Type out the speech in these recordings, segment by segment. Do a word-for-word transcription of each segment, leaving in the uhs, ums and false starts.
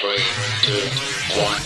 Three, two, one.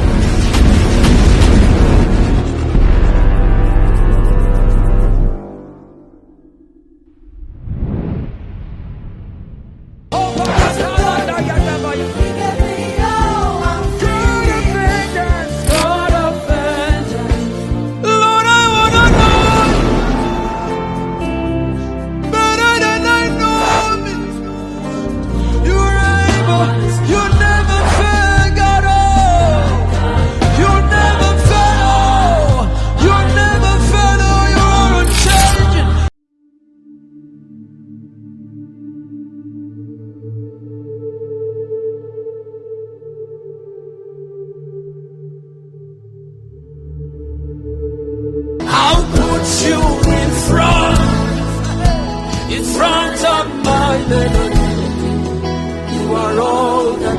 You in front, in front of my melody. You are all that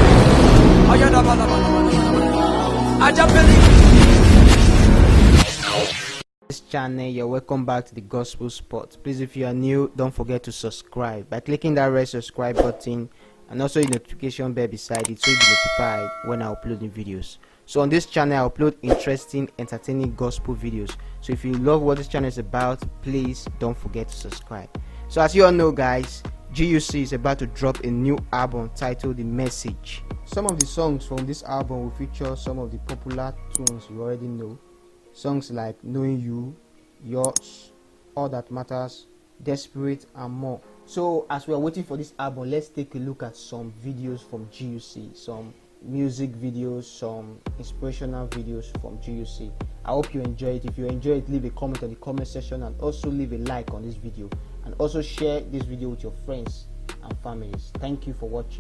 I just believe. This channel, you're welcome back to the Gospel Spot. Please, if you are new, don't forget to subscribe by clicking that red subscribe button and also the notification bell beside it so you'll be notified when I upload new videos. So on this channel, I upload interesting, entertaining gospel videos. So if you love what this channel is about, please don't forget to subscribe. So as you all know, guys, G U C is about to drop a new album titled The Message. Some of the songs from this album will feature some of the popular tunes you already know. Songs like Knowing You, Yours, All That Matters, Desperate, and more. So as we are waiting for this album, let's take a look at some videos from G U C. Some music videos, some inspirational videos from G U C. I hope you enjoy it. If you enjoy it, leave a comment on the comment section and also leave a like on this video, and also share this video with your friends and families. Thank you for watching.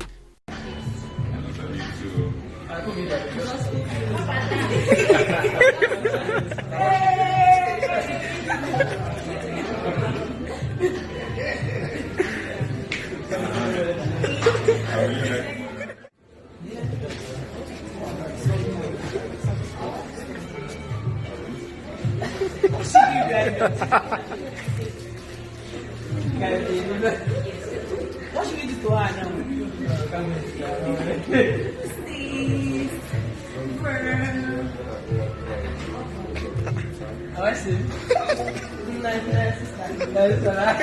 What should we do to her now? Steve, I see. Nice, nice, nice.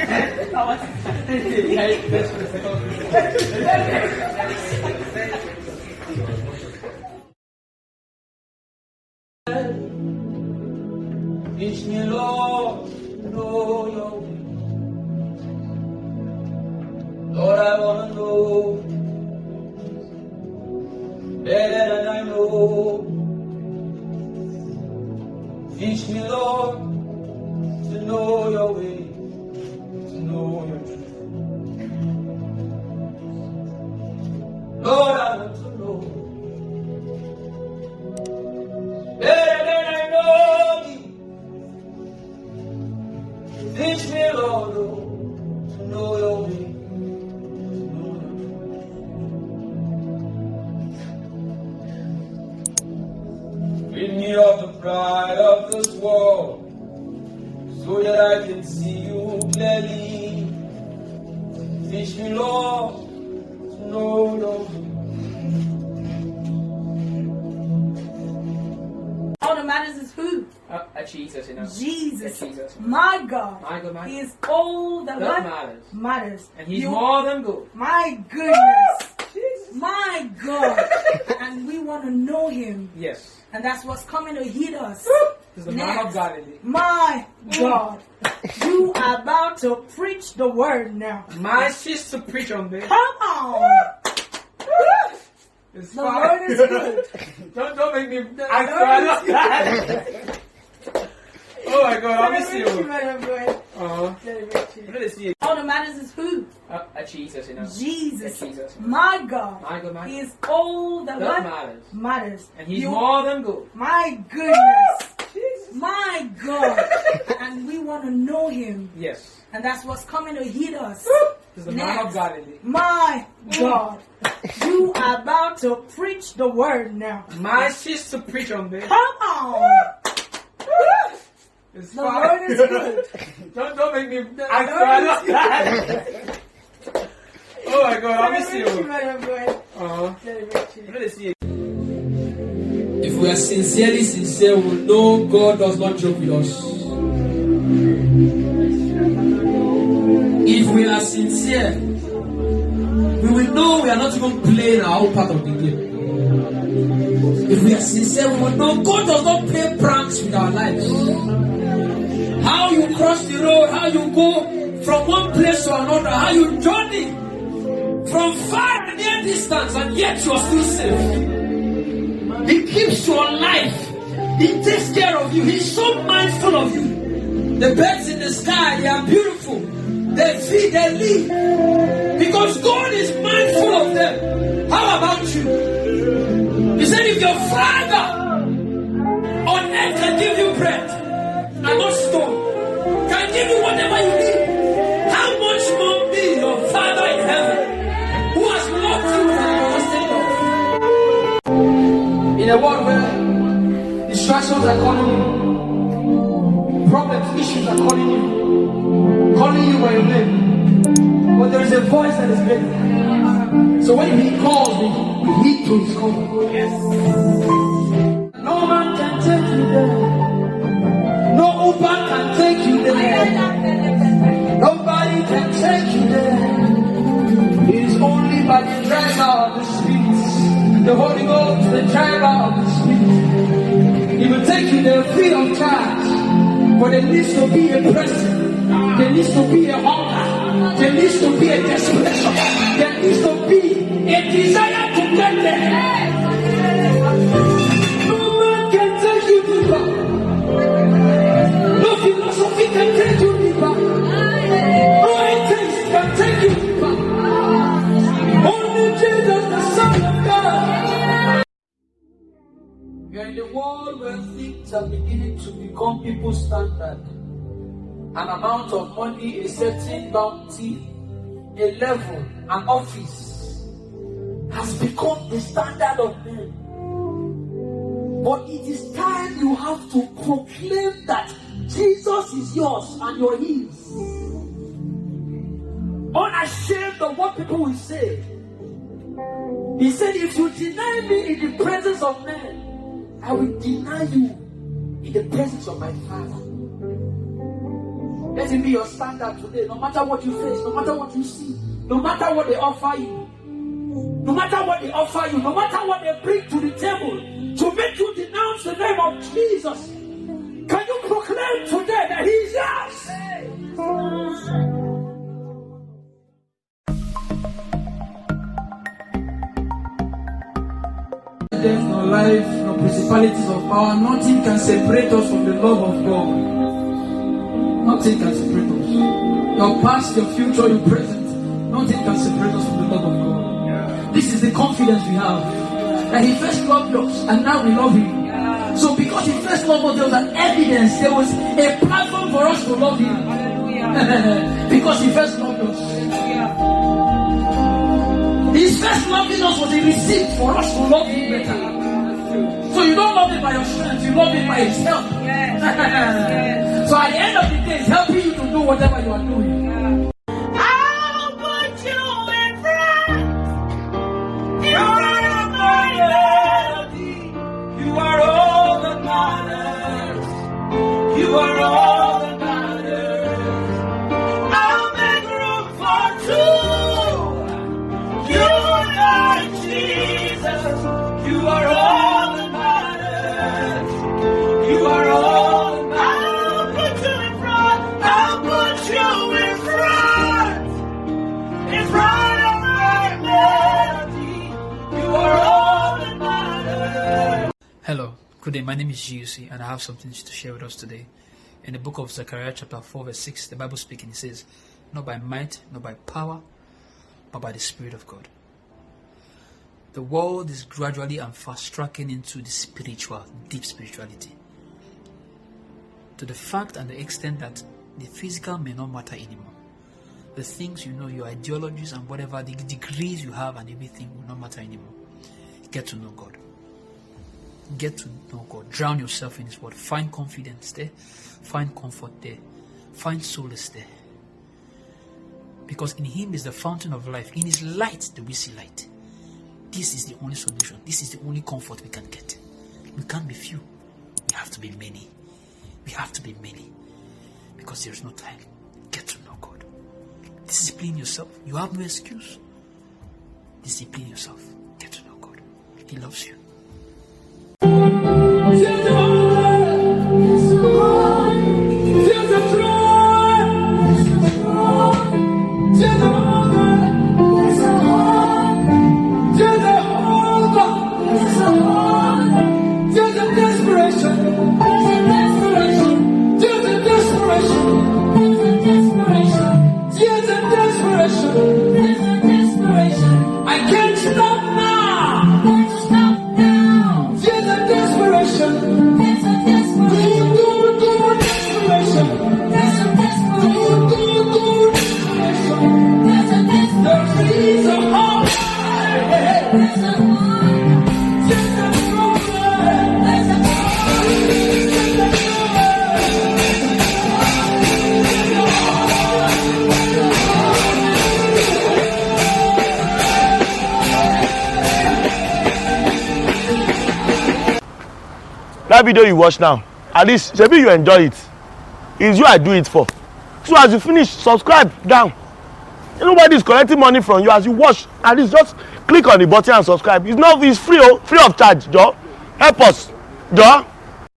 Teach me, Lord, to know your way. Lord, I want to know better than I know. Teach me, Lord, to know your way, to know your truth. Lord, I want to know better than I know me. Teach me, Lord, oh, to know your way. Rid me of the pride of this world, so that I can see you clearly. Teach me, Lord, to know your way. All that matters is who? Uh, uh, Jesus, you know. Jesus. Uh, Jesus. My God. My God, my He is all that, that what? matters. matters. And He's You- more than good. My goodness. My God. And we want to know Him. Yes. And that's what's coming to hit us. This is the man of Next. God in thee. My God. You are about to preach the word now. My sister preach on me. Come on. It's The fine. word is good. don't, don't make me The act word so Oh my God, let me see you. Uh-huh. Let me see you. All that matters is who? Uh, uh, Jesus, you know. Jesus. Uh, Jesus. My God. My God, my He is all that, that what? matters. matters. And He's You- more than good. My goodness. My God. And we want to know Him. Yes. And that's what's coming to hit us. This is the man Next. of God in thee. My God. You are about to preach the word now. My sister preach on me. Come on. It's The fine. word is good. don't, don't make me The act word so Oh my God, let me see you. Uh-huh. Uh-huh. If we are sincerely sincere, we will know God does not joke with us. If we are sincere, we will know we are not even playing our own part of the game. If we are sincere, we will know God does not play pranks with our lives. How you cross the road, how you go from one place to another, how you journey from far and near distance, and yet you are still safe. He keeps you alive. He takes care of you. He's so mindful of you. The birds in the sky, they are beautiful. They feed, they live. Because God is mindful of them. How about you? He said if your father on earth can give you bread and not stone, can give you whatever you need, how much more me, your Father in heaven, who has loved you with an everlasting love? In a world where distractions are calling you, problems, issues are calling you, calling you by your name, but there is a voice that is greater. So when He calls, we, we heed to His call. Yes. No man can take you there. No Uber can take you there. Nobody can take you there. It is only by the driver of the Spirit, the Holy Ghost, the driver of the Spirit. He will take you there free of charge. But there needs to be a person. There needs to be a hunger. There needs to be a desperation. There needs to be a desire to get there. No man can take you deeper. No philosophy can take you deeper. No ethics can take you deeper. Only Jesus, the Son of God. We are in a world where things are beginning to become people's standard. An amount of money, a certain bounty, a level, an office has become the standard of men. But it is time you have to proclaim that Jesus is yours and you're His. Unashamed of what people will say. He said, if you deny me in the presence of men, I will deny you in the presence of my Father. Let it be your standard today. No matter what you face, no matter what you see, no matter what they offer you, no matter what they offer you, no matter what they bring to the table to make you denounce the name of Jesus, can you proclaim today that He is yours? Death, no life, no principalities of power, nothing can separate us from the love of God. Nothing can separate us. Your past, your future, your present, nothing can separate us from the love of God. This is the confidence we have. That He first loved us and now we love Him. So because He first loved us, there was an evidence, there was a platform for us to love Him. Because He first loved us. His first loving us was a receipt for us to love Him better. So you don't love Him by your strength, you love Him by His help. So at the end of the day, it's helping you to do whatever you are doing. I'll put you in front. You are my melody. You are all that matters. You are all that matters. I'll make room for two. You and Jesus. You are all that matters. You are all that I'll put you in front. I'll put you in front. In front of my melody. You are all that matters. Hello, good day. My name is G U C and I have something to share with us today. In the book of Zechariah chapter four verse six, the Bible speaking, it says, not by might, not by power, but by the Spirit of God. The world is gradually and fast tracking into the spiritual, deep spirituality. To the fact and the extent that the physical may not matter anymore. The things you know, your ideologies and whatever, the degrees you have and everything will not matter anymore. Get to know God. Get to know God. Drown yourself in His word. Find confidence there. Find comfort there. Find solace there. Because in Him is the fountain of life. In His light do we see light. this is the only solution. This is the only comfort we can get. We can't be few. We have to be many. We have to be many. Because there is no time. Get to know God. Discipline yourself. You have no excuse. Discipline yourself. Get to know God. He loves you. That video you watch now, at least maybe you enjoy it. It's you I do it for. So as you finish, subscribe down. Nobody is collecting money from you. As you watch, at least just click on the button and subscribe. It's not, it's free, oh, free of charge, Joe. Help us, Joe.